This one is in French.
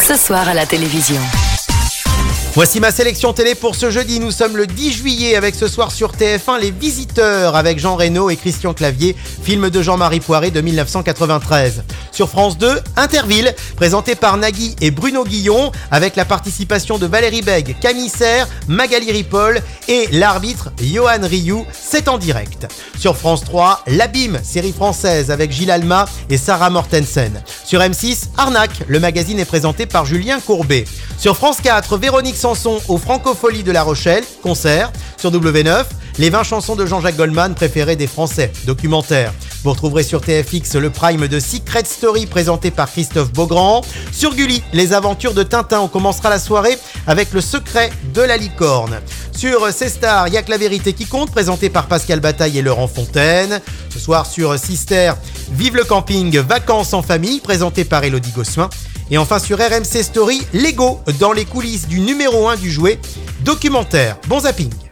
ce soir à la télévision. Voici ma sélection télé pour ce jeudi. Nous sommes le 10 juillet avec ce soir sur TF1 Les Visiteurs avec Jean Reno et Christian Clavier, film de Jean-Marie Poiré de 1993. Sur France 2, Interville, présenté par Nagui et Bruno Guillon avec la participation de Valérie Bègue, Camille Serre, Magali Ripoll et l'arbitre Johan Rioux. C'est en direct. Sur France 3, L'Abîme, série française avec Gilles Alma et Sarah Mortensen. Sur M6, Arnaque, le magazine est présenté par Julien Courbet. Sur France 4, Véronique Sanson aux Francopholies de La Rochelle, concert. Sur W9, les 20 chansons de Jean-Jacques Goldman préférées des Français, documentaire. Vous retrouverez sur TFX le prime de Secret Story présenté par Christophe Beaugrand. Sur Gulli, les aventures de Tintin. On commencera la soirée avec le secret de la licorne. Sur C-Star, Y'a que la vérité qui compte, présenté par Pascal Bataille et Laurent Fontaine. Ce soir sur Sister, Vive le camping, vacances en famille, présenté par Élodie Gossuin. Et enfin sur RMC Story, Lego, dans les coulisses du numéro 1 du jouet, documentaire. Bon zapping.